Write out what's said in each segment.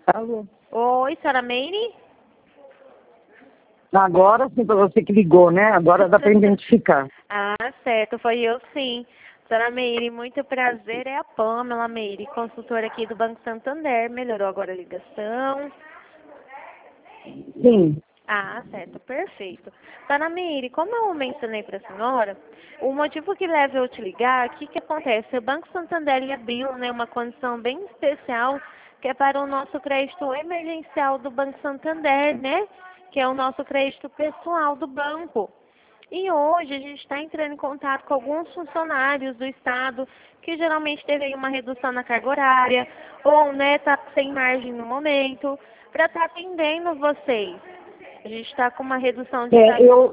Alô? Oi, senhora Meire? Agora sim, foi você que ligou, né? Agora dá para identificar. Ah, certo, foi eu sim. Senhora Meire, muito prazer, é a Pamela Meire, consultora aqui do Banco Santander. Melhorou agora a ligação? Sim. Ah, certo, perfeito. Dona Meire, como eu mencionei para a senhora, o motivo que leva eu te ligar, o que que acontece? O Banco Santander ele abriu, né, uma condição bem especial, que é para o nosso crédito emergencial do Banco Santander, né? Que é o nosso crédito pessoal do banco. E hoje a gente está entrando em contato com alguns funcionários do Estado que geralmente teve aí uma redução na carga horária ou, né, tá sem margem no momento, para estar atendendo vocês. A gente está com uma redução de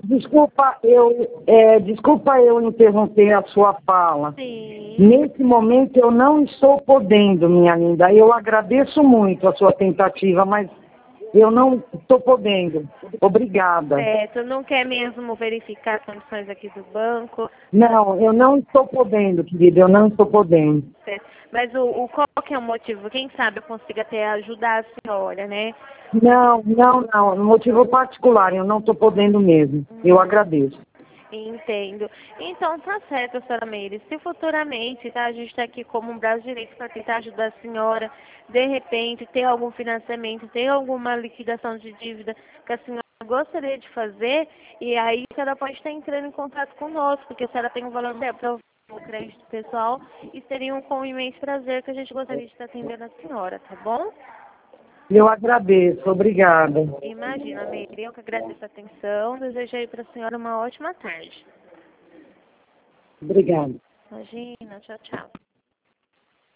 Desculpa eu interromper a sua fala. Sim. Nesse momento eu não estou podendo, minha linda. Eu agradeço muito a sua tentativa, mas eu não estou podendo. Obrigada. Certo, não quer mesmo verificar as condições aqui do banco? Não, eu não estou podendo, querida. Eu não estou podendo. Certo. Mas qual que é o motivo? Quem sabe eu consiga até ajudar a senhora, né? Não. Motivo particular, eu não estou podendo mesmo. Eu agradeço. Entendo. Então, tá certo, senhora Meire. Se futuramente, tá, a gente está aqui como um braço direito para tentar ajudar a senhora, de repente, ter algum financiamento, ter alguma liquidação de dívida que a senhora gostaria de fazer, e aí a senhora pode estar entrando em contato conosco, porque a senhora tem um valor para o crédito pessoal, e seria com imenso prazer que a gente gostaria de estar atendendo a senhora, tá bom? Eu agradeço. Obrigada. Imagina, Meire, eu que agradeço a atenção, desejo aí para a senhora uma ótima tarde. Obrigada. Imagina, tchau, tchau.